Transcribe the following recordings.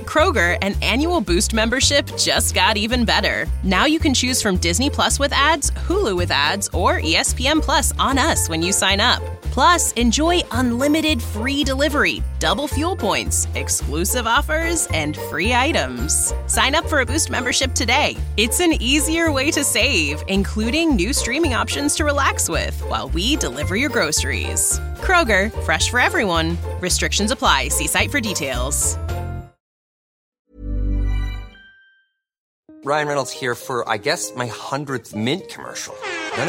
Kroger, an annual Boost membership just got even better. Now you can choose from Disney Plus with ads, Hulu with ads, or ESPN Plus on us when you sign up. Plus, enjoy unlimited free delivery, double fuel points, exclusive offers, and free items. Sign up for a Boost membership today. It's an easier way to save, including new streaming options to relax with while we deliver your groceries. Kroger, fresh for everyone. Restrictions apply. See site for details. Ryan Reynolds here for, I guess, my 100th Mint commercial. No,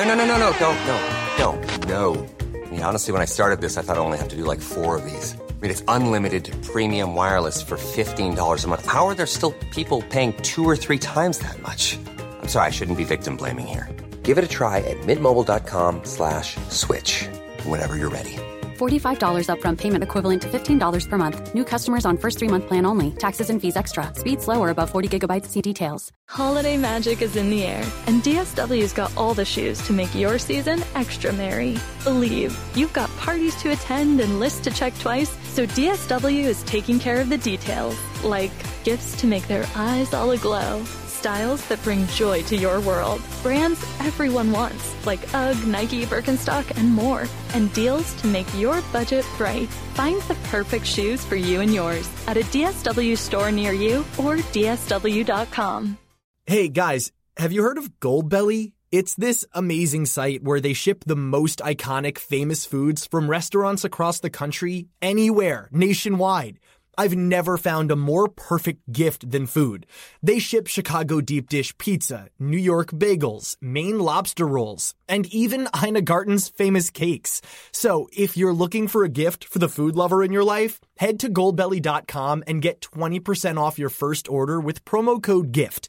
don't. I mean, honestly, when I started this, I thought I only have to do like 4 of these. I mean, it's unlimited premium wireless for $15 a month. How are there still people paying 2 or 3 times that much? I'm sorry, I shouldn't be victim blaming here. Give it a try at mintmobile.com/switch. Whenever you're ready. $45 upfront payment equivalent to $15 per month. New customers on first 3-month plan only. Taxes and fees extra. Speed slower above 40 gigabytes. See details. Holiday magic is in the air, and DSW's got all the shoes to make your season extra merry. Believe, you've got parties to attend and lists to check twice, so DSW is taking care of the details, like gifts to make their eyes all aglow. Styles that bring joy to your world. Brands everyone wants, like UGG, Nike, Birkenstock, and more. And deals to make your budget bright. Find the perfect shoes for you and yours at a DSW store near you or DSW.com. Hey guys, have you heard of Goldbelly? It's this amazing site where they ship the most iconic famous foods from restaurants across the country, anywhere, nationwide. I've never found a more perfect gift than food. They ship Chicago deep dish pizza, New York bagels, Maine lobster rolls, and even Ina Garten's famous cakes. So if you're looking for a gift for the food lover in your life, head to goldbelly.com and get 20% off your first order with promo code GIFT.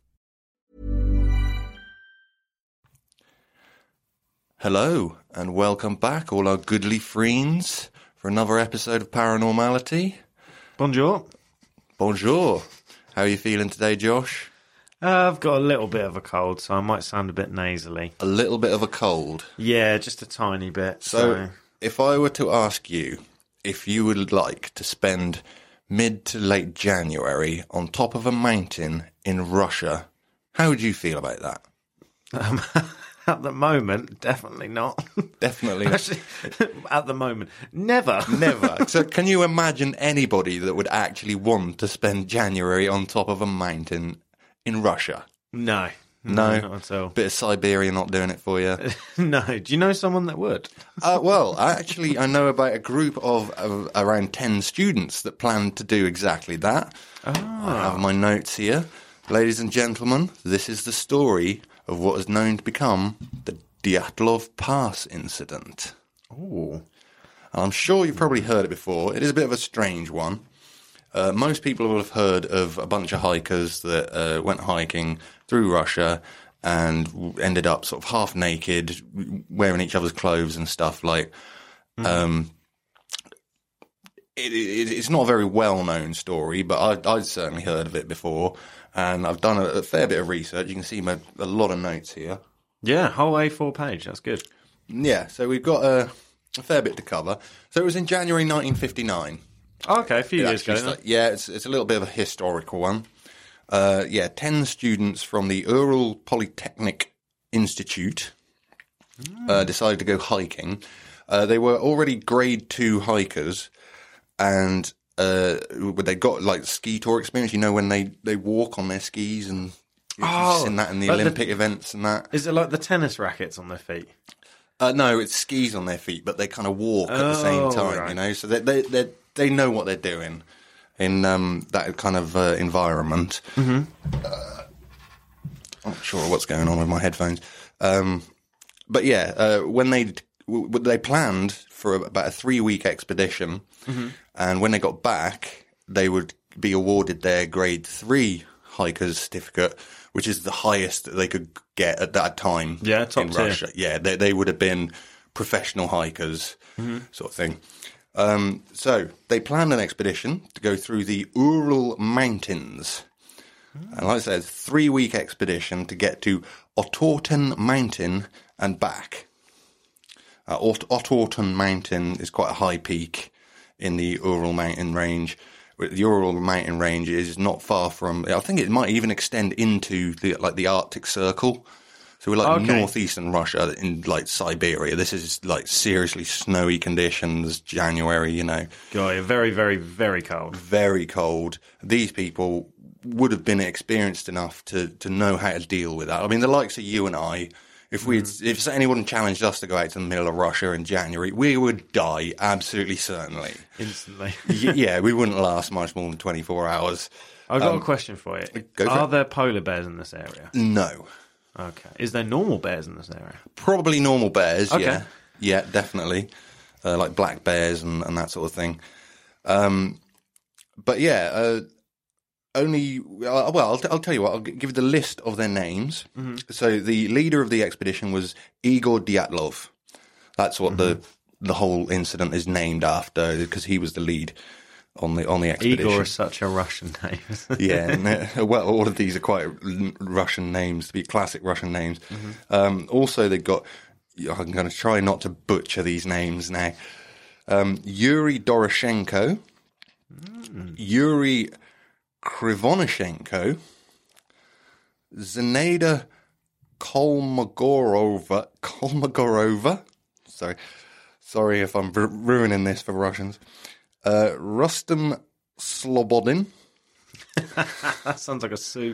Hello, and welcome back, all our goodly friends, for another episode of Paranormality. Bonjour. Bonjour. How are you feeling today, Josh? I've got a little bit of a cold, so I might sound a bit nasally. A little bit of a cold? Yeah, just a tiny bit. So, if I were to ask you if you would like to spend mid to late January on top of a mountain in Russia, how would you feel about that? At the moment, definitely not. Definitely not. Actually, at the moment, never. Never. So can you imagine anybody that would actually want to spend January on top of a mountain in Russia? No. No? Not at all. Bit of Siberia not doing it for you? No. Do you know someone that would? Well, actually, I know about a group of around 10 students that plan to do exactly that. Oh. I have my notes here. Ladies and gentlemen, this is the story of what is known to become the Dyatlov Pass incident. Oh. I'm sure you've probably heard it before. It is a bit of a strange one. Most people will have heard of a bunch of hikers that went hiking through Russia and ended up sort of half naked, wearing each other's clothes and stuff. Like, it's not a very well-known story, but I'd certainly heard of it before. And I've done a fair bit of research. You can see a lot of notes here. Yeah, whole A4 page. That's good. Yeah, so we've got a fair bit to cover. So it was in January 1959. Oh, okay, a few years ago. Yeah, it's a little bit of a historical one. 10 students from the Ural Polytechnic Institute decided to go hiking. They were already grade 2 hikers, and they got like ski tour experience. You know, when they walk on their skis, and you've seen that in the Olympic events and that. Is it like the tennis rackets on their feet? No, it's skis on their feet, but they kind of walk at the same time. Right. You know, so they know what they're doing in that kind of environment. Mm-hmm. I'm not sure what's going on with my headphones, but yeah, when they planned for about a 3-week expedition. Mm-hmm. And when they got back, they would be awarded their grade 3 hiker's certificate, which is the highest that they could get at that time top in tier. Russia. Yeah, they would have been professional hikers, sort of thing. So they planned an expedition to go through the Ural Mountains. And like I said, 3-week expedition to get to Otorten Mountain and back. Otorten Mountain is quite a high peak in the Ural mountain range, The Ural mountain range is not far from. I think it might even extend into the Arctic Circle. So we're like northeastern Russia in like Siberia. This is like seriously snowy conditions, January, you know. God, very, very, very cold. Very cold. These people would have been experienced enough to know how to deal with that. I mean, the likes of you and I, if anyone challenged us to go out to the middle of Russia in January, we would die, absolutely certainly. Instantly. Yeah, we wouldn't last much more than 24 hours. I've got a question for you. Are there polar bears in this area? No. Okay. Is there normal bears in this area? Probably normal bears, okay. Yeah. Yeah, definitely. Like black bears and that sort of thing. But yeah, I'll tell you what, I'll give you the list of their names. Mm-hmm. So the leader of the expedition was Igor Dyatlov. That's what the whole incident is named after, because he was the lead on the expedition. Igor is such a Russian name. Yeah, well, all of these are quite Russian names, to be classic Russian names. Mm-hmm. Also, they've got, I'm going to try not to butcher these names now, Yuri Doroshenko, Yuri Krivonyshenko, Zenaida Kolmogorova. Sorry if I'm ruining this for Russians. Rustem Slobodin. That sounds like a soup.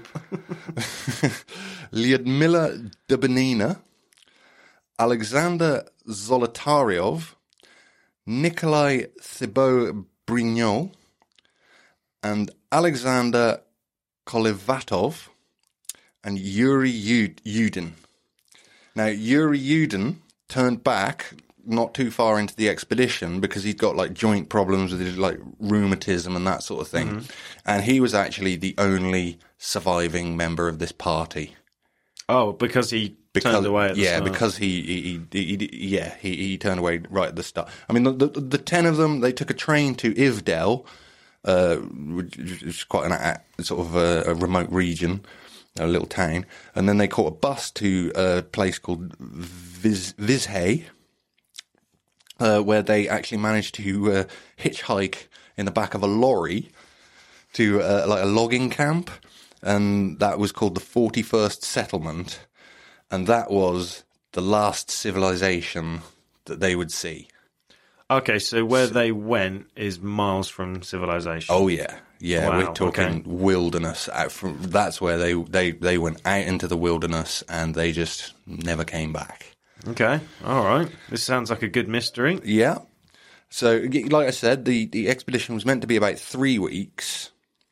Lyudmila Dubinina, Alexander Zolotaryov, Nikolai Thibault-Brignol, and Alexander Kolevatov, and Yuri Yudin. Now, Yuri Yudin turned back not too far into the expedition because he'd got like joint problems with his like rheumatism and that sort of thing. Mm-hmm. And he was actually the only surviving member of this party. Oh, because he turned away at the start. Because he turned away right at the start. I mean, the 10 of them, they took a train to Ivdel, which is quite a remote region, a little town, and then they caught a bus to a place called Vizhay, where they actually managed to hitchhike in the back of a lorry to like a logging camp, and that was called the 41st Settlement, and that was the last civilization that they would see. Okay, so where they went is miles from civilization. Oh yeah, wow, we're talking wilderness. That's where they went out into the wilderness, and they just never came back. Okay, all right. This sounds like a good mystery. Yeah. So, like I said, the expedition was meant to be about 3 weeks.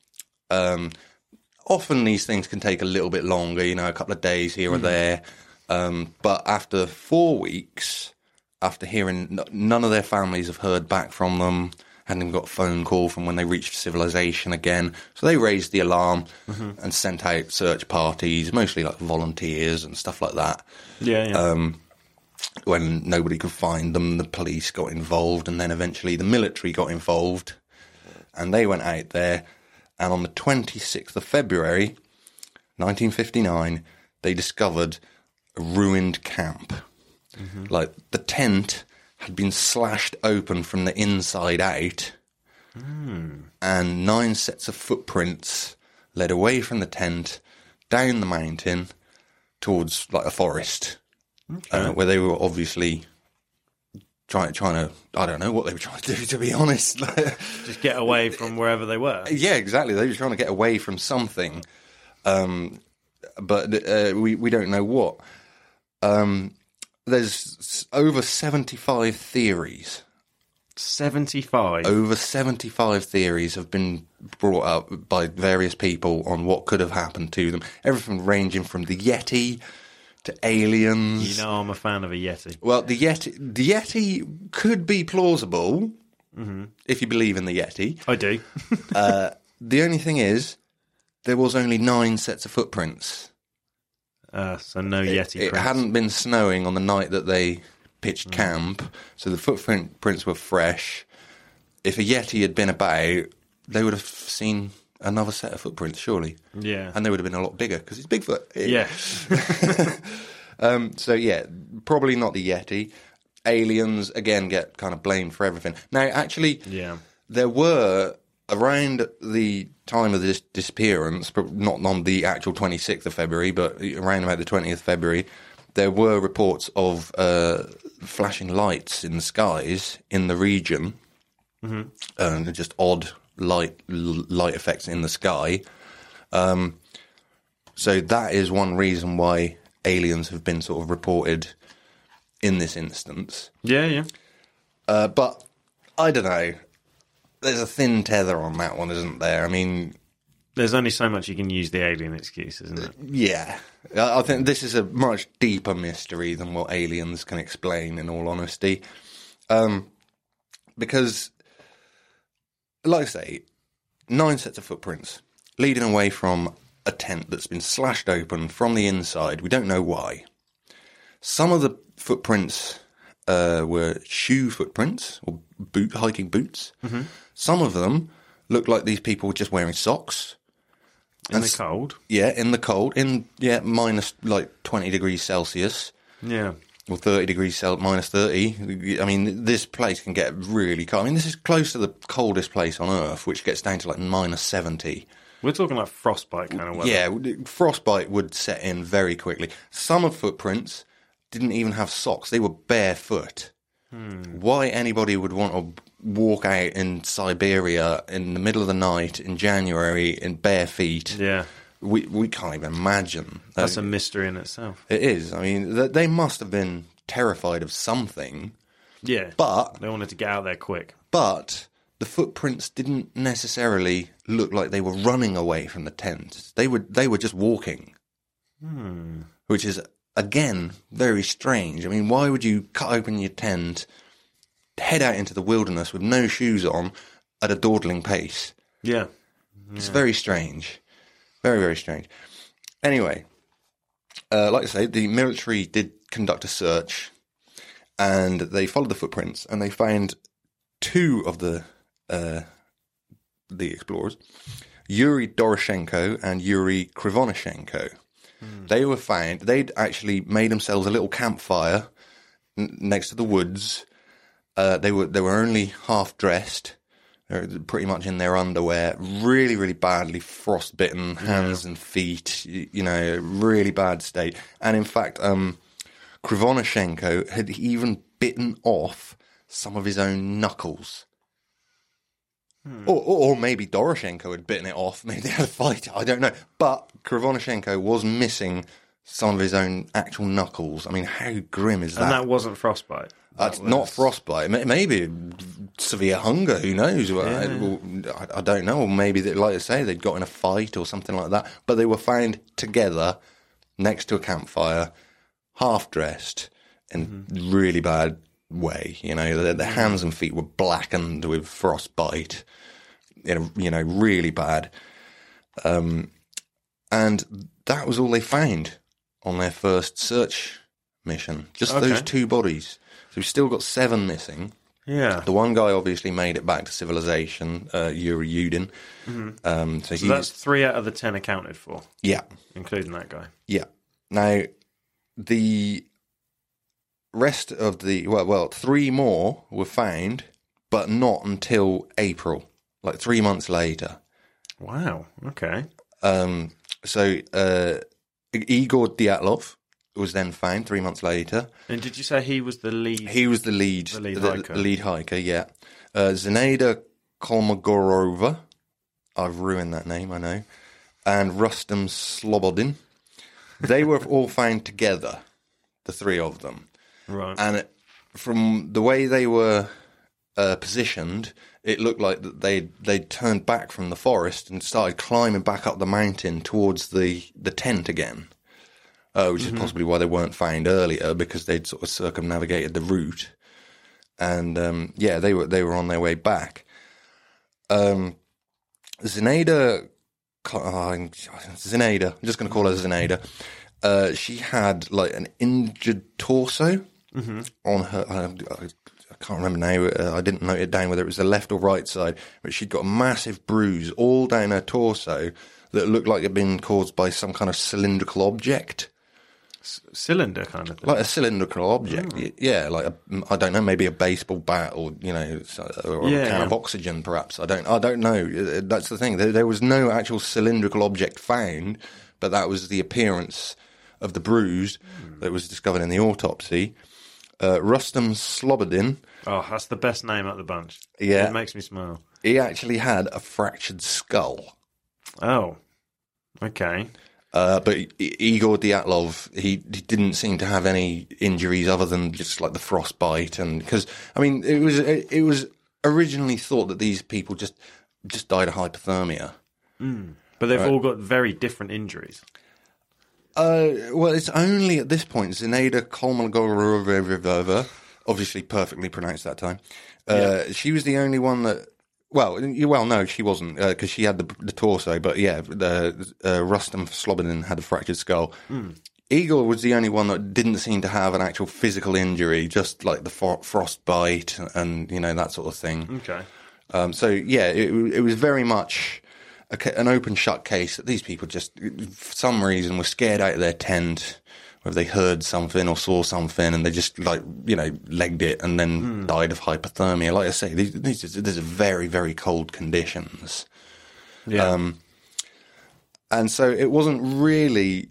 Often these things can take a little bit longer, a couple of days here or there. But after 4 weeks, after hearing none of their families have heard back from them, hadn't even got a phone call from when they reached civilization again. So they raised the alarm and sent out search parties, mostly like volunteers and stuff like that. Yeah. When nobody could find them, the police got involved, and then eventually the military got involved, and they went out there, and on the 26th of February, 1959, they discovered a ruined camp. Mm-hmm. Like, the tent had been slashed open from the inside out, and 9 sets of footprints led away from the tent, down the mountain, towards, like, a forest. Okay. Where they were obviously trying to, I don't know what they were trying to do, to be honest. Just get away from wherever they were. Yeah, exactly. They were trying to get away from something, but we don't know what. There's over 75 theories. 75? Over 75 theories have been brought up by various people on what could have happened to them. Everything ranging from the Yeti to aliens. I'm a fan of a Yeti. Well, the Yeti could be plausible if you believe in the Yeti. I do. The only thing is, there was only 9 sets of footprints. So no Yeti prints. It hadn't been snowing on the night that they pitched camp, so the footprints were fresh. If a Yeti had been about, they would have seen another set of footprints, surely. Yeah. And they would have been a lot bigger, because it's Bigfoot. Yeah. So, yeah, probably not the Yeti. Aliens, again, get kind of blamed for everything. Now, actually, there were around the time of this disappearance, but not on the actual 26th of February, but around about the 20th of February, there were reports of flashing lights in the skies in the region, just odd light effects in the sky. So that is one reason why aliens have been sort of reported in this instance. Yeah. But I don't know. There's a thin tether on that one, isn't there? I mean, there's only so much you can use the alien excuse, isn't it? Yeah. I think this is a much deeper mystery than what aliens can explain, in all honesty. Because, like I say, 9 sets of footprints leading away from a tent that's been slashed open from the inside. We don't know why. Some of the footprints were shoe footprints, or hiking boots. Mm-hmm. Some of them looked like these people were just wearing socks. In the cold? Yeah, in the cold. Minus like 20 degrees Celsius. Yeah. Or 30 degrees minus 30. I mean, this place can get really cold. I mean, this is close to the coldest place on Earth, which gets down to like minus 70. We're talking like frostbite kind of weather. Yeah, frostbite would set in very quickly. Some of the footprints didn't even have socks. They were barefoot. Why anybody would want to walk out in Siberia in the middle of the night in January in bare feet, we can't even imagine. That's a mystery in itself. It is. I mean, they must have been terrified of something. Yeah, but they wanted to get out there quick. But the footprints didn't necessarily look like they were running away from the tent. They were just walking, which is, again, very strange. I mean, why would you cut open your tent, head out into the wilderness with no shoes on at a dawdling pace? Yeah. It's very strange. Very, very strange. Anyway, like I say, the military did conduct a search, and they followed the footprints, and they found 2 of the explorers, Yuri Doroshenko and Yuri Krivonishenko. They were found. They'd actually made themselves a little campfire next to the woods. They were only half dressed. They're pretty much in their underwear. Really, really badly frostbitten hands and feet. You know, really bad state. And in fact, Krivonishenko had even bitten off some of his own knuckles. Or maybe Doroshenko had bitten it off. Maybe they had a fight. I don't know. But Krivonishenko was missing some of his own actual knuckles. I mean, how grim is that? And that wasn't frostbite? That's not frostbite. Maybe severe hunger. Who knows? I don't know. Or maybe, like I say, they'd got in a fight or something like that. But they were found together next to a campfire, half-dressed, in really bad way. You know, their hands and feet were blackened with frostbite. You know, really bad. And that was all they found on their first search mission. Just those 2 bodies. So we've still got 7 missing. Yeah. The one guy obviously made it back to civilization, Yuri Yudin. So that's 3 out of the 10 accounted for? Yeah. Including that guy? Yeah. Now, the rest of the... Well, 3 more were found, but not until April, like 3 months later. Wow. Okay. So Igor Dyatlov was then found 3 months later. And did you say he was the lead? He was the lead hiker. The lead hiker, yeah. Zenaida Kolmogorova, I've ruined that name, I know, and Rustem Slobodin. They were all found together, the 3 of them. Right. And from the way they were positioned, it looked like that they'd turned back from the forest and started climbing back up the mountain towards the tent again. Which is possibly why they weren't found earlier, because they'd sort of circumnavigated the route, and they were on their way back. Zenaida, I'm just going to call her Zenaida. She had like an injured torso on her. I can't remember now. I didn't note it down whether it was the left or right side, but she'd got a massive bruise all down her torso that looked like it had been caused by some kind of cylindrical object. cylinder kind of thing. Like a cylindrical object. Yeah, like I don't know, maybe a baseball bat or, or a can of oxygen perhaps. I don't know. That's the thing. There was no actual cylindrical object found, but that was the appearance of the bruise that was discovered in the autopsy. Rustam Slobodin. Oh, that's the best name out of the bunch. Yeah. It makes me smile. He actually had a fractured skull. Oh, okay. But Igor Dyatlov, he didn't seem to have any injuries other than just like the frostbite, and because I mean it was originally thought that these people just died of hypothermia. But they've all got very different injuries. Well, it's only at this point Zinaida Kolmogorova, obviously perfectly pronounced that time. She was the only one that. Well, no, she wasn't, because she had the torso, but yeah, Rustam Slobodin had a fractured skull. Igor was the only one that didn't seem to have an actual physical injury, just like the frostbite and, that sort of thing. Okay. So, yeah, it was very much an open-shut case that these people just, for some reason, were scared out of their tent, whether they heard something or saw something, and they just, legged it and then died of hypothermia. Like I say, these are very, very cold conditions. Yeah. And so it wasn't really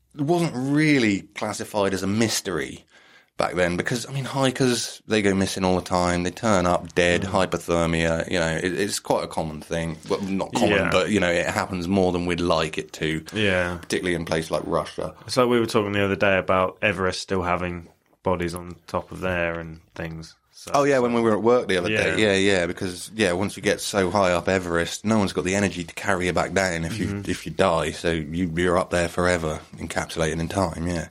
classified as a mystery back then, because, I mean, hikers, they go missing all the time. They turn up dead, hypothermia, it's quite a common thing. Well, not common, but, it happens more than we'd like it to. Yeah. Particularly in places like Russia. It's like we were talking the other day about Everest still having bodies on top of there and things. So, when we were at work the other day. Yeah, because, once you get so high up Everest, no one's got the energy to carry you back down if you die. So you're up there forever, encapsulated in time, yeah.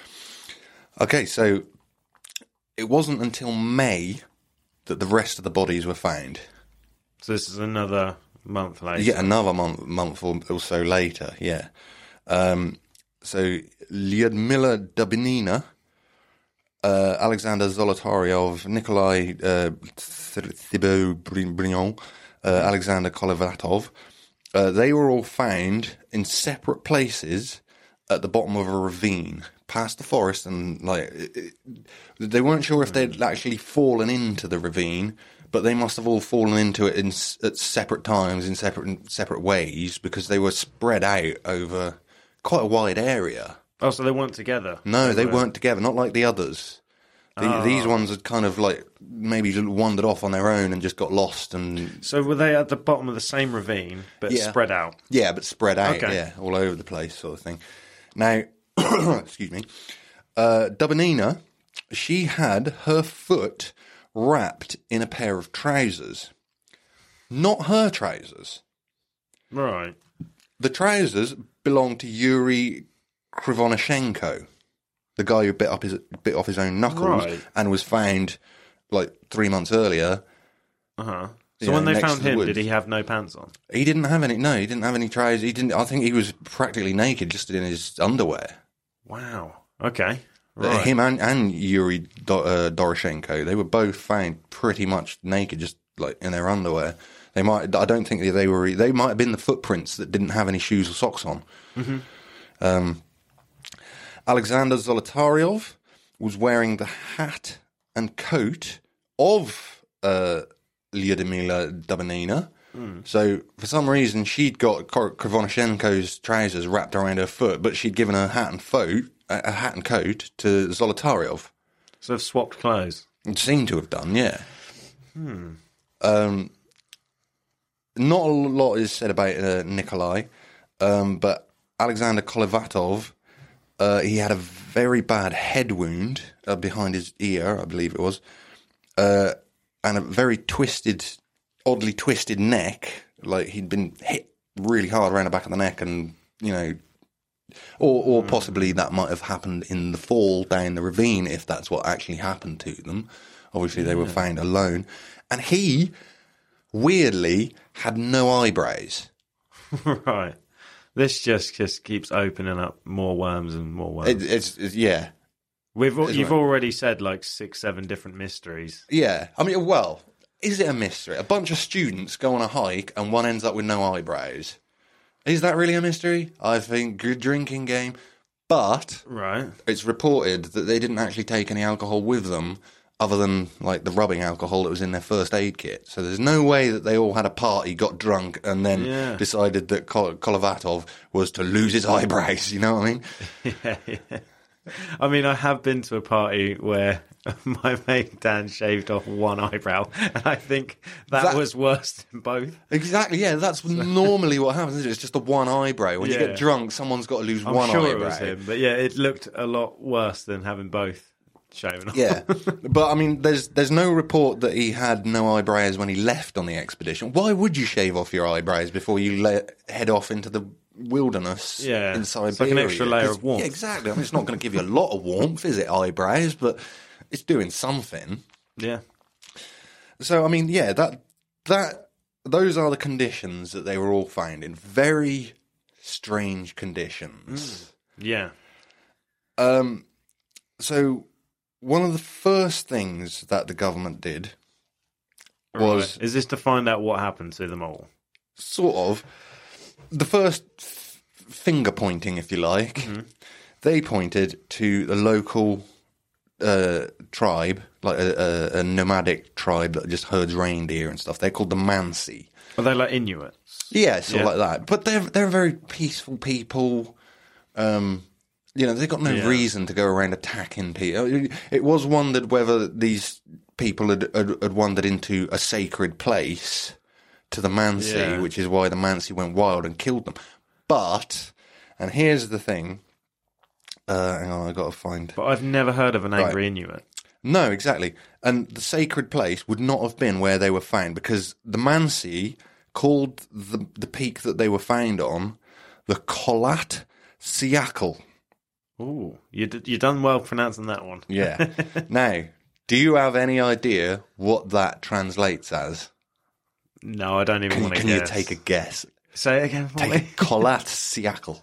Okay, so it wasn't until May that the rest of the bodies were found. So this is another month later. Yeah, another month or so later, yeah. So Lyudmila Dubinina, Alexander Zolotaryov, Nikolai Thibault-Brignon, Alexander Kolevatov, they were all found in separate places at the bottom of a ravine, past the forest, and they weren't sure if they'd actually fallen into the ravine, but they must have all fallen into it at separate times in separate ways, because they were spread out over quite a wide area. Oh, so they weren't together? No, they weren't together, not like the others. These ones had kind of maybe wandered off on their own and just got lost. And so were they at the bottom of the same ravine, but spread out? Yeah, but spread out, all over the place, sort of thing. Now, excuse me, Dubinina, she had her foot wrapped in a pair of trousers. Not her trousers. Right. The trousers belonged to Yuri Krivonashenko, the guy who bit off his own knuckles and was found 3 months earlier. Uh-huh. So when they found him, did he have no pants on? He didn't have any. No, he didn't have any trousers. I think he was practically naked, just in his underwear. Wow. Okay. Right. Him and Yuri Doroshenko, they were both found pretty much naked, just in their underwear. I don't think they were. They might have been the footprints that didn't have any shoes or socks on. Mm-hmm. Alexander Zolotaryov was wearing the hat and coat of Lyudmila Dubinina. So, for some reason, she'd got Krivonashenko's trousers wrapped around her foot, but she'd given her hat and coat to Zolotaryov. So they've swapped clothes? It seemed to have done, yeah. Not a lot is said about Nikolai, but Alexander Kolevatov, he had a very bad head wound behind his ear, I believe it was, and a very oddly twisted neck, he'd been hit really hard around the back of the neck, and, or possibly that might have happened in the fall down the ravine, if that's what actually happened to them. Obviously, they were found alone. And he, weirdly, had no eyebrows. Right. This just keeps opening up more worms and more worms. It's yeah. You've already said 6, 7 different mysteries. Yeah. I mean, well, is it a mystery? A bunch of students go on a hike and one ends up with no eyebrows. Is that really a mystery? I think good drinking game. But Right. it's reported that they didn't actually take any alcohol with them other than like the rubbing alcohol that was in their first aid kit. So there's no way that they all had a party, got drunk, and then decided that Kolovatov was to lose his eyebrows. You know what I mean? Yeah. I mean, I have been to a party where my mate Dan shaved off one eyebrow, and I think that was worse than both. Exactly, yeah, that's normally what happens, isn't it? It's just the one eyebrow. When you get drunk, someone's got to lose one eyebrow. I'm sure it was him, but yeah, it looked a lot worse than having both shaven off. Yeah, but I mean, there's no report that he had no eyebrows when he left on the expedition. Why would you shave off your eyebrows before you head off into the wilderness in Siberia? It's like an extra layer of warmth. Yeah, exactly. I mean, it's not going to give you a lot of warmth, is it, eyebrows? But it's doing something. Yeah. So, I mean, yeah, those are the conditions that they were all found in. Very strange conditions. Yeah. So, one of the first things that the government did was... Right. Is this to find out what happened to them all? Sort of. The first finger pointing, if you like, they pointed to the local tribe, like a nomadic tribe that just herds reindeer and stuff. They're called the Mansi. Are they like Inuits? Yeah, sort of like that. But they're very peaceful people. They've got no reason to go around attacking people. It was wondered whether these people had wandered into a sacred place to the Mansi, which is why the Mansi went wild and killed them. But, and here's the thing, hang on, I've got to find... But I've never heard of an angry Inuit. No, exactly. And the sacred place would not have been where they were found, because the Mansi called the peak that they were found on the Kholat Syakhl. Ooh, you done well pronouncing that one. Yeah. Now, do you have any idea what that translates as? No, I don't even want to guess. Can you take a guess? Say it again for me. Kholat Syakhl.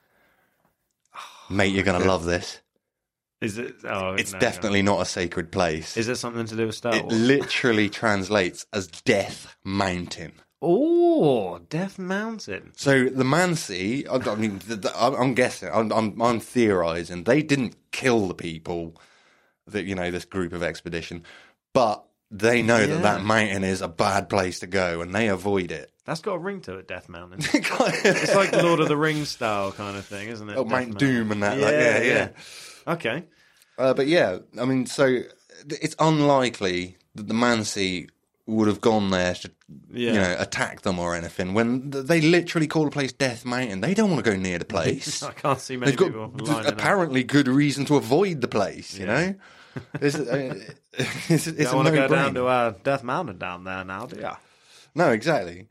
Mate, you're going to love this. Is it? It's definitely not a sacred place. Is it something to do with Star Wars? It literally translates as Death Mountain. Oh, Death Mountain. So the Mansi, I mean, I'm guessing, I'm theorising, they didn't kill the people that, this group of expedition, but they know that mountain is a bad place to go and they avoid it. That's got a ring to it, Death Mountain. It's like the Lord of the Rings style kind of thing, isn't it? Oh, Mount Doom and that. Yeah. Okay. But yeah, I mean, so it's unlikely that the Mansi would have gone there to, attack them or anything. When they literally call the place Death Mountain, they don't want to go near the place. I can't see many people lining They've got apparently good reason to avoid the place, you know? It's don't want to go down to Death Mountain down there now, do you? No, exactly.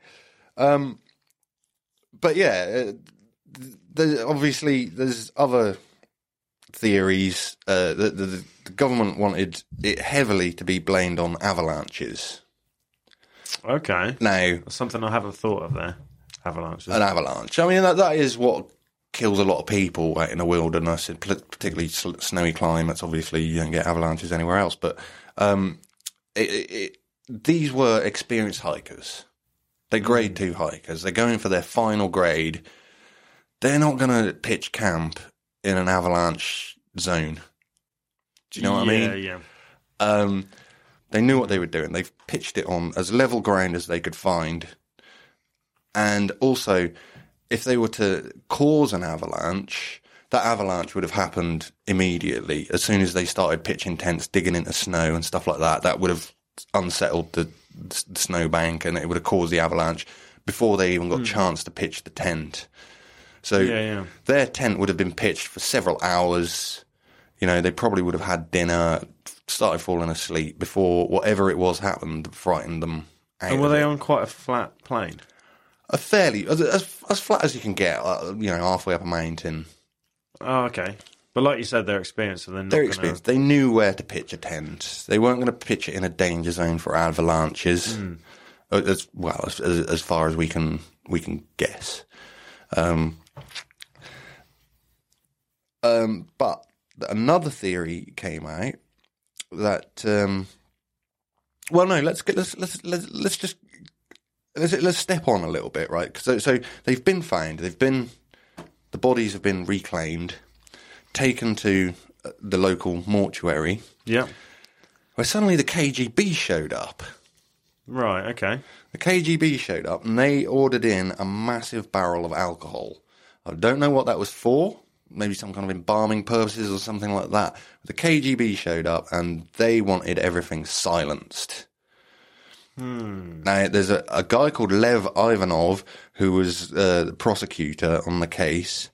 But yeah, there's other theories. The government wanted it heavily to be blamed on avalanches. Okay. Now, that's something I haven't thought of there. Avalanches. An avalanche. I mean, that is what kills a lot of people out in the wilderness, particularly snowy climates. Obviously, you don't get avalanches anywhere else. But these were experienced hikers. They're grade 2 hikers. They're going for their final grade. They're not going to pitch camp in an avalanche zone. Do you know what I mean? Yeah. They knew what they were doing. They've pitched it on as level ground as they could find. And also, if they were to cause an avalanche, that avalanche would have happened immediately. As soon as they started pitching tents, digging into snow and stuff like that, that would have unsettled the snowbank and it would have caused the avalanche before they even got a chance to pitch the tent. So their tent would have been pitched for several hours. They probably would have had dinner, started falling asleep before whatever it was happened, frightened them out. And were they on quite a flat plain? A fairly, as flat as you can get, halfway up a mountain. Oh, okay. But like you said, they're experienced, so they're experienced. They knew where to pitch a tent. They weren't going to pitch it in a danger zone for avalanches, as far as we can guess. But another theory came out that let's step on a little bit, right? So they've been found. The bodies have been reclaimed. taken to the local mortuary. Yeah. Where suddenly the KGB showed up. Right, okay. The KGB showed up and they ordered in a massive barrel of alcohol. I don't know what that was for. Maybe some kind of embalming purposes or something like that. The KGB showed up and they wanted everything silenced. Now, there's a guy called Lev Ivanov who was the prosecutor on the case.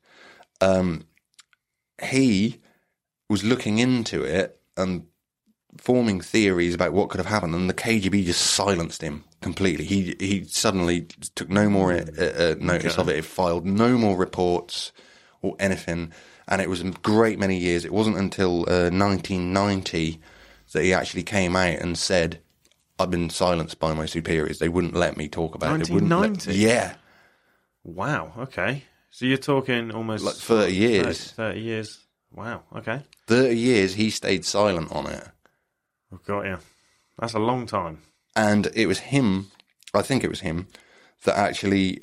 He was looking into it and forming theories about what could have happened, and the KGB just silenced him completely. He suddenly took no more notice of it. It filed no more reports or anything, and it was a great many years. It wasn't until 1990 that he actually came out and said, I've been silenced by my superiors. They wouldn't let me talk about it. 1990? Yeah. Wow, okay. So you're talking almost... Like 30 years. 30 years. Wow, okay. 30 years he stayed silent on it. I've got you. That's a long time. And it was him, I think it was him, that actually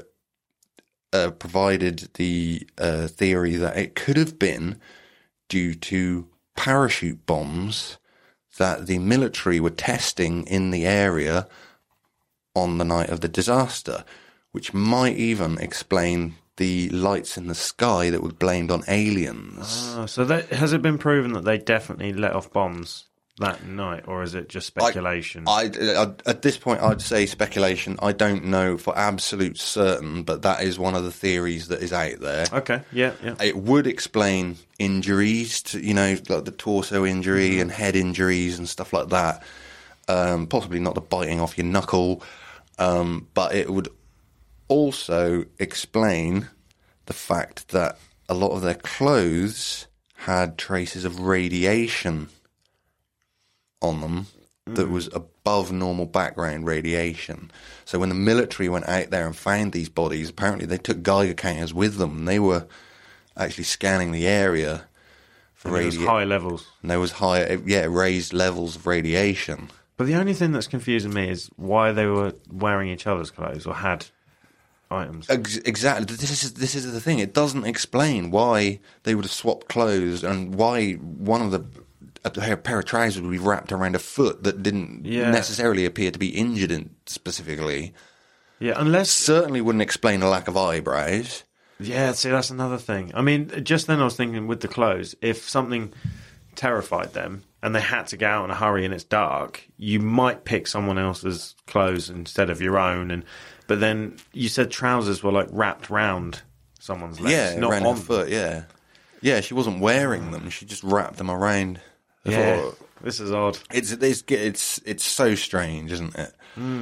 provided the theory that it could have been due to parachute bombs that the military were testing in the area on the night of the disaster, which might even explain the lights in the sky that were blamed on aliens. So has it been proven that they definitely let off bombs that night, or is it just speculation? At this point, I'd say speculation. I don't know for absolute certain, but that is one of the theories that is out there. Okay, yeah. It would explain injuries, like the torso injury and head injuries and stuff like that. Possibly not the biting off your knuckle, but it would also explain the fact that a lot of their clothes had traces of radiation on them that was above normal background radiation. So when the military went out there and found these bodies, apparently they took Geiger counters with them, and they were actually scanning the area for radiation. High levels. And there was raised levels of radiation. But the only thing that's confusing me is why they were wearing each other's clothes or had items. Exactly. This is the thing. It doesn't explain why they would have swapped clothes and why one of a pair of trousers would be wrapped around a foot that didn't necessarily appear to be injured specifically. Yeah, unless... Certainly wouldn't explain a lack of eyebrows. Yeah, see, that's another thing. I mean, just then I was thinking with the clothes, if something terrified them and they had to get out in a hurry and it's dark, you might pick someone else's clothes instead of your own. But then you said trousers were like wrapped round someone's legs, not around on her foot, yeah. Yeah, she wasn't wearing them. She just wrapped them around. Yeah, this is odd. It's so strange, isn't it?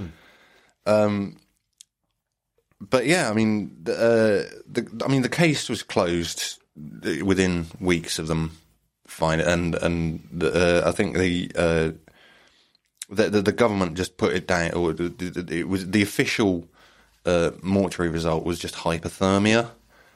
But yeah, I mean, the case was closed within weeks of them finding it, and I think the government just put it down, or it was the official mortuary result was just hypothermia,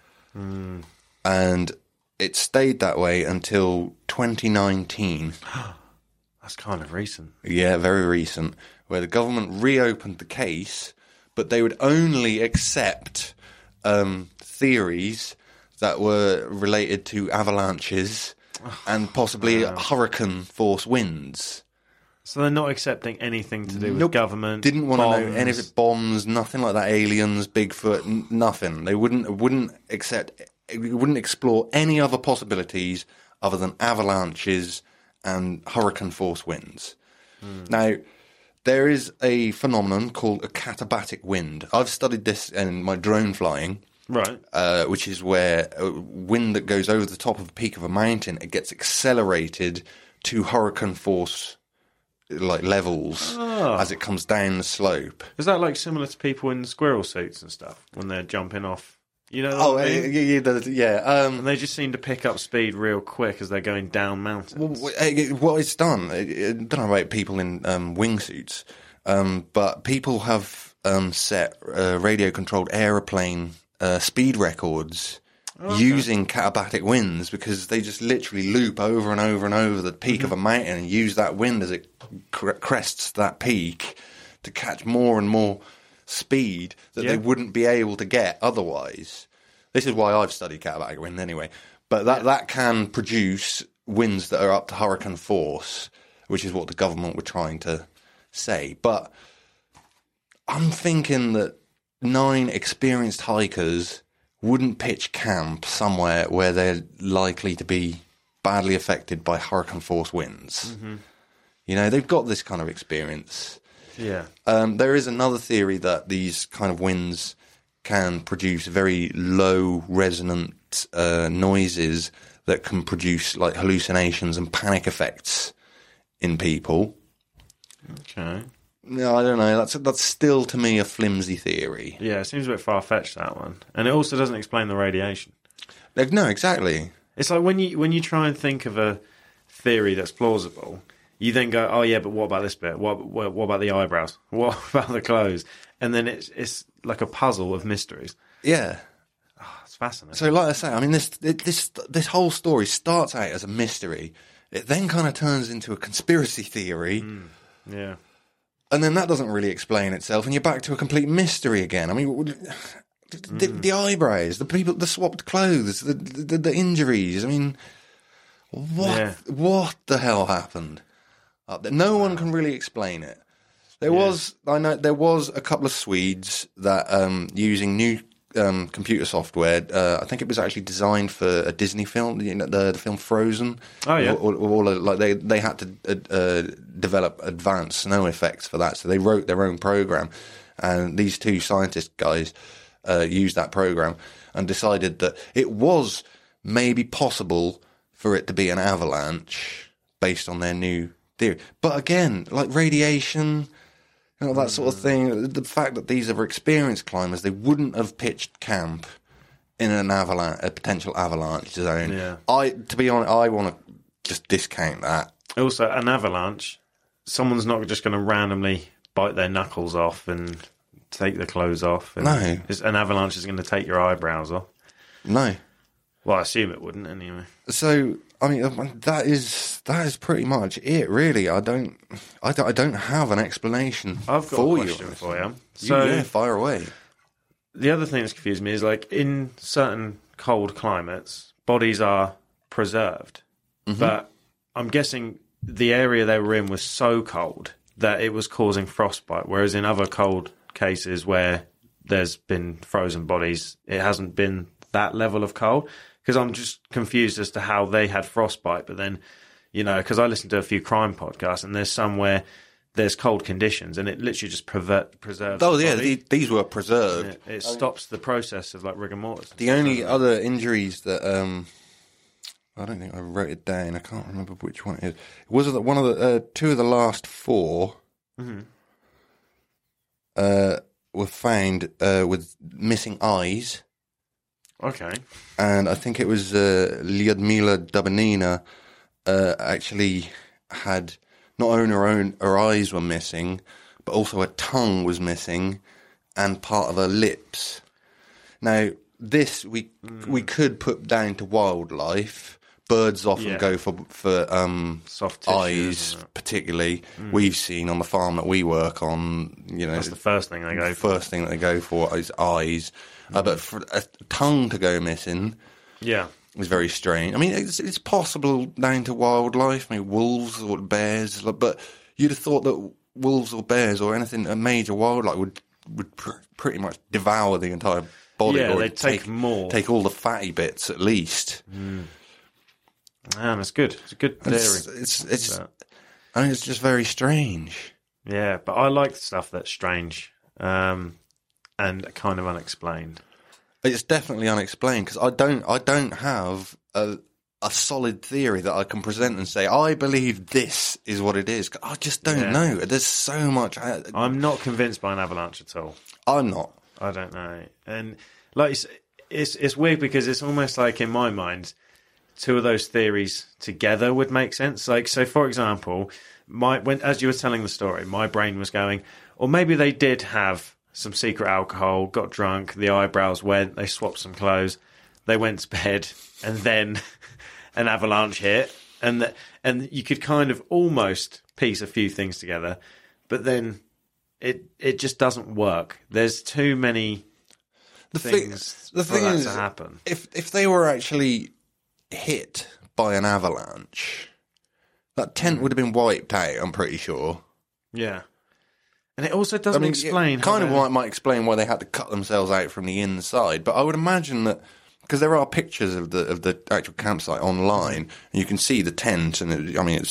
and it stayed that way until 2019. That's kind of recent. Yeah, very recent, where the government reopened the case, but they would only accept theories that were related to avalanches and possibly hurricane force winds. So they're not accepting anything to do with government. Didn't want to know any of it, bombs, nothing like that, aliens, Bigfoot, nothing. They wouldn't accept. We wouldn't explore any other possibilities other than avalanches and hurricane force winds. Now, there is a phenomenon called a katabatic wind. I've studied this in my drone flying, right? Which is where a wind that goes over the top of the peak of a mountain, it gets accelerated to hurricane force levels as it comes down the slope. Is that like similar to people in squirrel suits and stuff when they're jumping off? You know what I mean? Yeah. And they just seem to pick up speed real quick as they're going down mountains. What it's done, I don't know about people in wingsuits, but people have set radio-controlled aeroplane speed records using katabatic winds, because they just literally loop over and over and over the peak of a mountain and use that wind as it crests that peak to catch more and more speed that they wouldn't be able to get otherwise. This is why I've studied katabatic wind anyway. But that can produce winds that are up to hurricane force, which is what the government were trying to say. But I'm thinking that 9 experienced hikers wouldn't pitch camp somewhere where they're likely to be badly affected by hurricane force winds. Mm-hmm. You know, they've got this kind of experience. Yeah. There is another theory that these kind of winds can produce very low resonant noises that can produce like hallucinations and panic effects in people. Okay. No, I don't know. That's still to me a flimsy theory. Yeah, it seems a bit far-fetched, that one. And it also doesn't explain the radiation. No, exactly. It's like when you try and think of a theory that's plausible, you then go, oh yeah, but what about this bit? What about the eyebrows? What about the clothes? And then it's like a puzzle of mysteries. Yeah. Oh, it's fascinating. So like I say, I mean, this whole story starts out as a mystery. It then kind of turns into a conspiracy theory. Yeah. And then that doesn't really explain itself, and you're back to a complete mystery again. I mean, the eyebrows, the people, the swapped clothes, the injuries. I mean, what the hell happened? No one can really explain it. There was a couple of Swedes that using new computer software. I think it was actually designed for a Disney film, you know, the film Frozen. Oh yeah, like they had to develop advanced snow effects for that, so they wrote their own program. And these 2 scientist guys used that program and decided that it was maybe possible for it to be an avalanche based on their new theory. But again, like radiation, you know, that sort of thing. The fact that these are experienced climbers, they wouldn't have pitched camp in a potential avalanche zone. Yeah. To be honest, I want to just discount that. Also, an avalanche, someone's not just going to randomly bite their knuckles off and take the clothes off. And No. An avalanche is going to take your eyebrows off. No. Well, I assume it wouldn't anyway. So, I mean, that is pretty much it, really. I don't have an explanation I've got for a question you. for you. So, fire away. the other thing that's confused me is, like, in certain cold climates, bodies are preserved. Mm-hmm. But I'm guessing the area they were in was so cold that it was causing frostbite, whereas in other cold cases where there's been frozen bodies, it hasn't been that level of cold. Because I'm just confused as to how they had frostbite, but then, you know, because I listen to a few crime podcasts, and there's somewhere there's cold conditions, and it literally just preserves. Oh, the yeah, body. these were preserved. It stops the process of like rigor mortis. The only other injuries that I don't think I wrote it down. I can't remember which one it is. It was one of the 2 of the last 4 were found with missing eyes. Okay. And I think it was Lyudmila Dubanina actually had not only her eyes were missing, but also her tongue was missing and part of her lips. Now, this we could put down to wildlife. Birds often go for soft tissue, eyes, particularly. We've seen on the farm that we work on, you know, That's the first thing they go for. First thing that they go for is eyes. But for a tongue to go missing, is very strange. I mean, it's possible down to wildlife, maybe wolves or bears, but you'd have thought that wolves or bears or anything, a major wildlife would pretty much devour the entire body. Yeah, or they'd take more. Take all the fatty bits at least. Man, it's good. It's a good theory. I mean, it's just very strange. Yeah, but I like stuff that's strange and kind of unexplained. It's definitely unexplained because I don't have a solid theory that I can present and say I believe this is what it is. I just don't know. There's so much. I'm not convinced by an avalanche at all. I'm not. I don't know, and like it's weird because it's almost like in my mind, 2 of those theories together would make sense. Like, so for example, as you were telling the story, my brain was going, or maybe they did have some secret alcohol, got drunk, the eyebrows went, they swapped some clothes, they went to bed, and then an avalanche hit, and you could kind of almost piece a few things together, but then it just doesn't work. There's too many things for that to happen. If they were actually hit by an avalanche, that tent would have been wiped out, I'm pretty sure. Yeah. And it also doesn't explain... might explain why they had to cut themselves out from the inside, but I would imagine that... Because there are pictures of the actual campsite online, and you can see the tent, and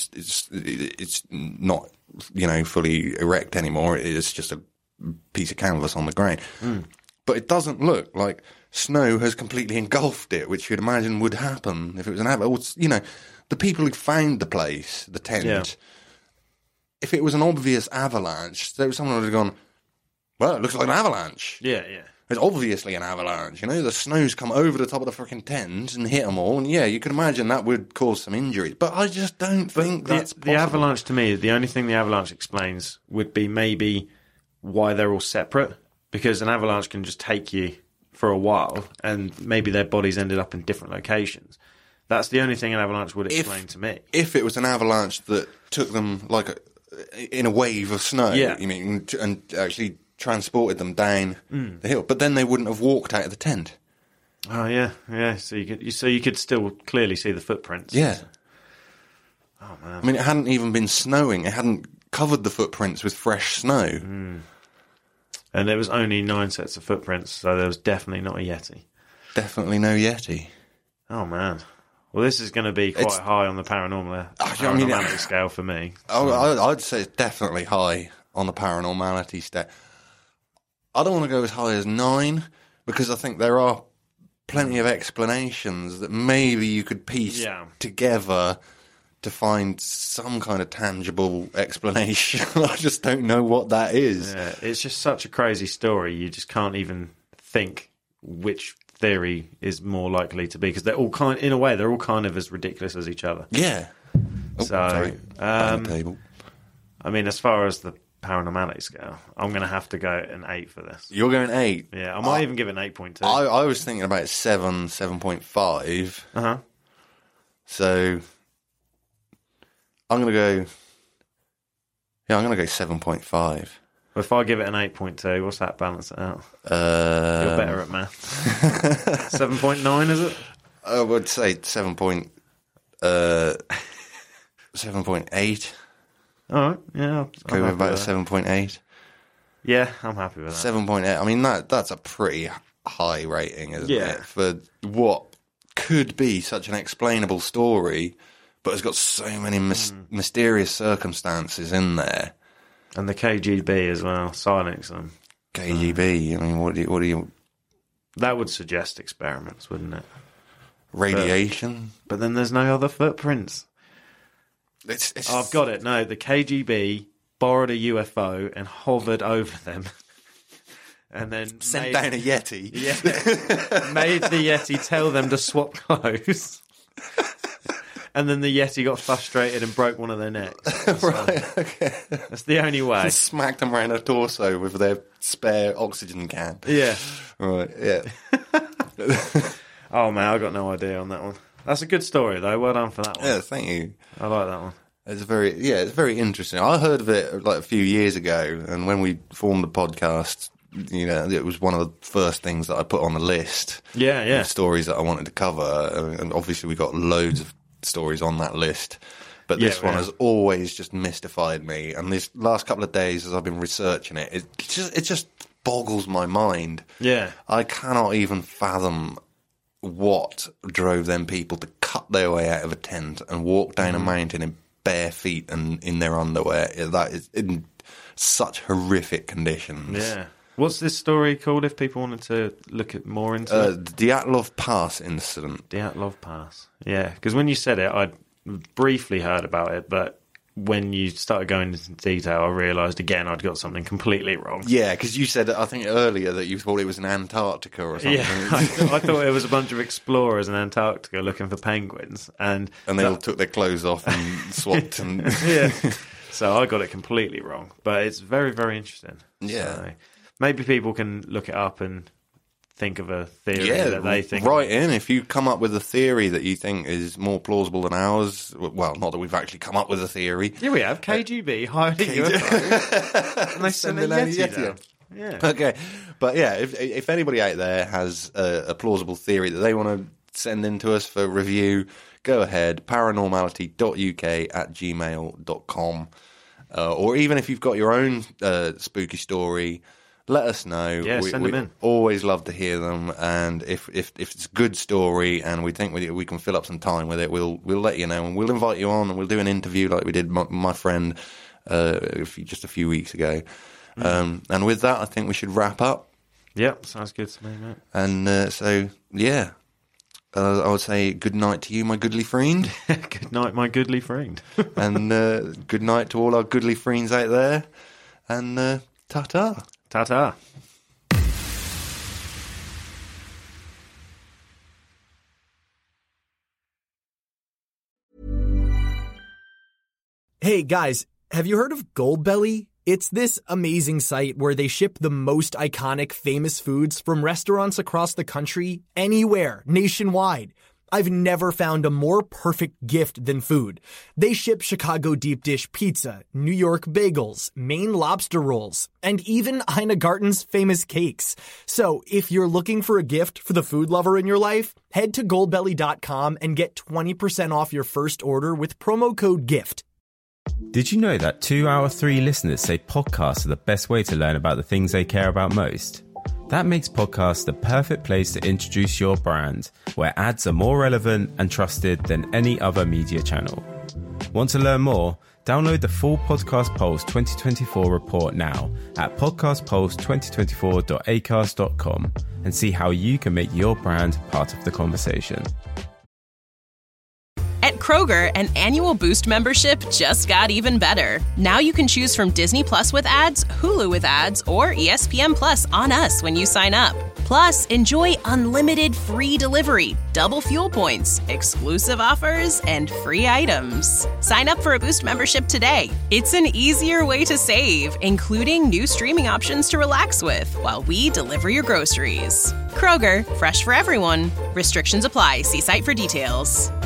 it's not, fully erect anymore. It's just a piece of canvas on the ground. But it doesn't look like snow has completely engulfed it, which you'd imagine would happen if it was an avalanche. The people who found the place, the tent, if it was an obvious avalanche, someone would have gone, well, it looks like an avalanche. Yeah, yeah. It's obviously an avalanche, the snow's come over the top of the freaking tent and hit them all, and you can imagine that would cause some injuries. But I just don't think that's possible. The avalanche, to me, the only thing the avalanche explains would be maybe why they're all separate, because an avalanche can just take you for a while, and maybe their bodies ended up in different locations. That's the only thing an avalanche would explain to me. If it was an avalanche that took them in a wave of snow, you mean, and actually transported them down the hill, but then they wouldn't have walked out of the tent. Oh yeah. So you could still clearly see the footprints. Yeah. Oh man. I mean, it hadn't even been snowing. It hadn't covered the footprints with fresh snow. And there was only 9 sets of footprints, so there was definitely not a Yeti. Definitely no Yeti. Oh man. Well, this is going to be quite high on the paranormality scale for me. I'd say it's definitely high on the paranormality scale. I don't want to go as high as 9, because I think there are plenty of explanations that maybe you could piece together to find some kind of tangible explanation. I just don't know what that is. Yeah, it's just such a crazy story. You just can't even think which theory is more likely to be, because they're all in a way, they're all kind of as ridiculous as each other. Yeah. So, table. I mean, as far as the paranormality scale, I'm going to have to go an 8 for this. You're going 8? Yeah, I might even give it an 8.2. I was thinking about 7.5. Uh-huh. So I'm going to go 7.5. If I give it an 8.2, what's that balance it out? You're better at math. 7.9, is it? I would say 7.8. All right, yeah. Go with about 7.8. Yeah, I'm happy with that. 7.8. I mean, that's a pretty high rating, isn't it? For what could be such an explainable story, but has got so many mysterious circumstances in there. And the KGB as well, silence them. KGB, I mean, what do you... That would suggest experiments, wouldn't it? Radiation? But then there's no other footprints. I've got it. No, the KGB borrowed a UFO and hovered over them. And then sent down a Yeti. Yeah. Made the Yeti tell them to swap clothes. And then the Yeti got frustrated and broke one of their necks. Right, okay. That's the only way. And smacked them around their torso with their spare oxygen can. Yeah. Right, yeah. Oh, man, I got no idea on that one. That's a good story, though. Well done for that one. Yeah, thank you. I like that one. It's very interesting. I heard of it like a few years ago, and when we formed the podcast, it was one of the first things that I put on the list. Yeah. Of stories that I wanted to cover, and obviously we got loads of stories on that list, but this one has always just mystified me. And these last couple of days, as I've been researching it just boggles my mind. Yeah, I cannot even fathom what drove them people to cut their way out of a tent and walk down a mountain in bare feet and in their underwear. That is in such horrific conditions. Yeah. What's this story called if people wanted to look at more into it? The Dyatlov Pass incident. Dyatlov Pass. Yeah, because when you said it, I'd briefly heard about it, but when you started going into detail, I realised again I'd got something completely wrong. Yeah, because you said, I think earlier, that you thought it was in Antarctica or something. Yeah, I thought it was a bunch of explorers in Antarctica looking for penguins. And they all took their clothes off and swapped. And yeah, so I got it completely wrong. But it's very, very interesting. Yeah. So maybe people can look it up and think of a theory that they think. Write in if you come up with a theory that you think is more plausible than ours. Well, not that we've actually come up with a theory. Yeah, we have. KGB hired a UFO. And they sent a Yeti down. Yeah. Okay. But yeah, if anybody out there has a plausible theory that they want to send in to us for review, go ahead, paranormality.uk@gmail.com. Or even if you've got your own spooky story, let us know. Yeah, send them in. Always love to hear them. And if it's a good story and we think we can fill up some time with it, we'll let you know, and we'll invite you on and we'll do an interview like we did my friend just a few weeks ago. And with that, I think we should wrap up. Yep, sounds good to me, mate. And I would say good night to you, my goodly friend. Good night, my goodly friend. And good night to all our goodly friends out there. And ta-ta. Ta-ta. Hey guys, have you heard of Goldbelly? It's this amazing site where they ship the most iconic famous foods from restaurants across the country, anywhere, nationwide. I've never found a more perfect gift than food. They ship Chicago deep dish pizza, New York bagels, Maine lobster rolls, and even Ina Garten's famous cakes. So if you're looking for a gift for the food lover in your life, head to goldbelly.com and get 20% off your first order with promo code GIFT. Did you know that 2 out of 3 listeners say podcasts are the best way to learn about the things they care about most? That makes podcasts the perfect place to introduce your brand, where ads are more relevant and trusted than any other media channel. Want to learn more? Download the full Podcast Pulse 2024 report now at podcastpulse2024.acast.com and see how you can make your brand part of the conversation. At Kroger, an annual Boost membership just got even better. Now you can choose from Disney Plus with ads, Hulu with ads, or ESPN Plus on us when you sign up. Plus, enjoy unlimited free delivery, double fuel points, exclusive offers, and free items. Sign up for a Boost membership today. It's an easier way to save, including new streaming options to relax with while we deliver your groceries. Kroger, fresh for everyone. Restrictions apply. See site for details.